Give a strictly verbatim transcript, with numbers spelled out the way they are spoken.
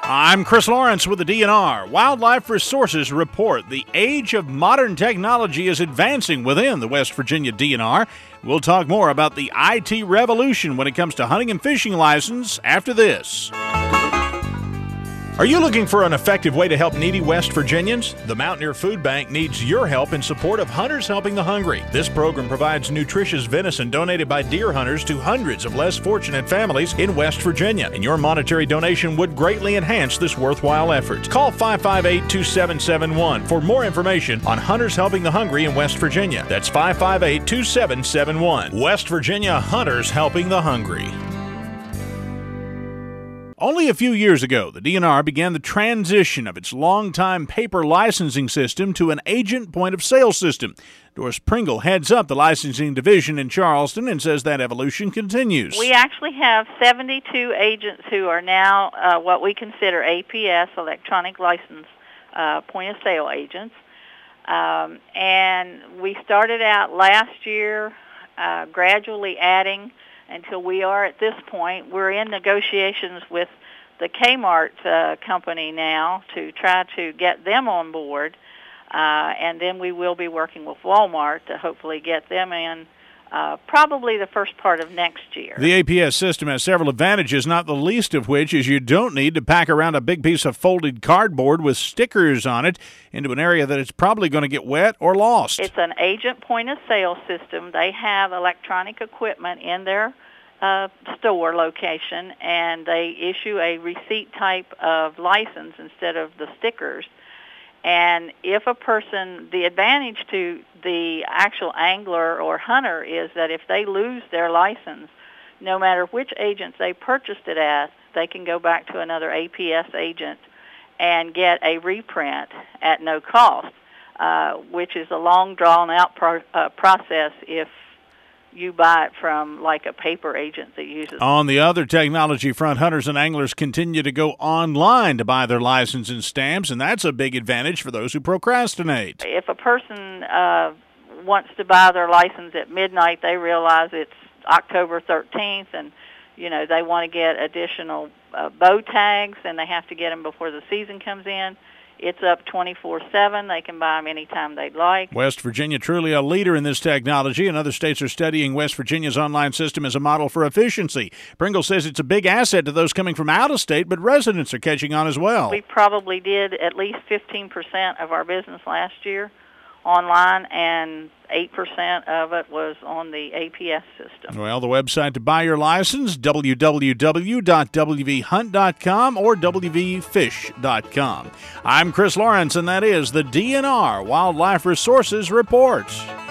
I'm Chris Lawrence with the D N R Wildlife Resources Report. The age of modern technology is advancing within the West Virginia D N R. We'll talk more about the I T revolution when it comes to hunting and fishing license after this. Are you looking for an effective way to help needy West Virginians? The Mountaineer Food Bank needs your help in support of Hunters Helping the Hungry. This program provides nutritious venison donated by deer hunters to hundreds of less fortunate families in West Virginia, and your monetary donation would greatly enhance this worthwhile effort. Call five five eight, two seven seven one for more information on Hunters Helping the Hungry in West Virginia. That's five five eight, two seven seven one. West Virginia Hunters Helping the Hungry. Only a few years ago, the D N R began the transition of its longtime paper licensing system to an agent point-of-sale system. Doris Pringle heads up the licensing division in Charleston and says that evolution continues. We actually have seventy-two agents who are now uh, what we consider A P S, electronic license uh, point-of-sale agents. Um, and we started out last year uh, gradually adding until we are at this point. We're in negotiations with the Kmart uh, company now to try to get them on board, uh, and then we will be working with Walmart to hopefully get them in uh, probably the first part of next year. The A P S system has several advantages, not the least of which is you don't need to pack around a big piece of folded cardboard with stickers on it into an area that it's probably going to get wet or lost. It's an agent point-of-sale system. They have electronic equipment in their uh, store location, and they issue a receipt type of license instead of the stickers. And if a person, the advantage to the actual angler or hunter is that if they lose their license, no matter which agents they purchased it at, they can go back to another A P S agent and get a reprint at no cost, uh, which is a long, drawn-out pro- uh, process if you buy it from like a paper agent that uses. On the other technology front, hunters and anglers continue to go online to buy their license and stamps, and that's a big advantage for those who procrastinate. If a person uh, wants to buy their license at midnight, they realize it's October thirteenth, and you know they want to get additional uh, bow tags, and they have to get them before the season comes in. It's up twenty-four seven. They can buy them anytime they'd like. West Virginia, truly a leader in this technology, and other states are studying West Virginia's online system as a model for efficiency. Pringle says it's a big asset to those coming from out of state, but residents are catching on as well. We probably did at least fifteen percent of our business last year online, and eight percent of it was on the A P S system. Well, the website to buy your license, w w w dot w v hunt dot com or w v fish dot com. I'm Chris Lawrence, and that is the D N R Wildlife Resources Report.